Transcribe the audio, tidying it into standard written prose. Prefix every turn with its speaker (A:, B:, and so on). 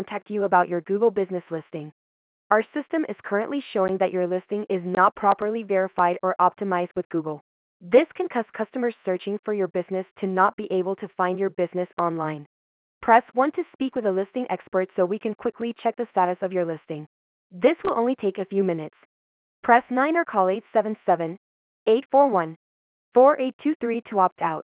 A: contact you about your Google business listing. Our system is currently showing that your listing is not properly verified or optimized with Google. This can cause customers searching for your business to not be able to find your business online. Press 1 to speak with a listing expert so we can quickly check the status of your listing. This will only take a few minutes. Press 9 or call 877 841 4823 to opt out.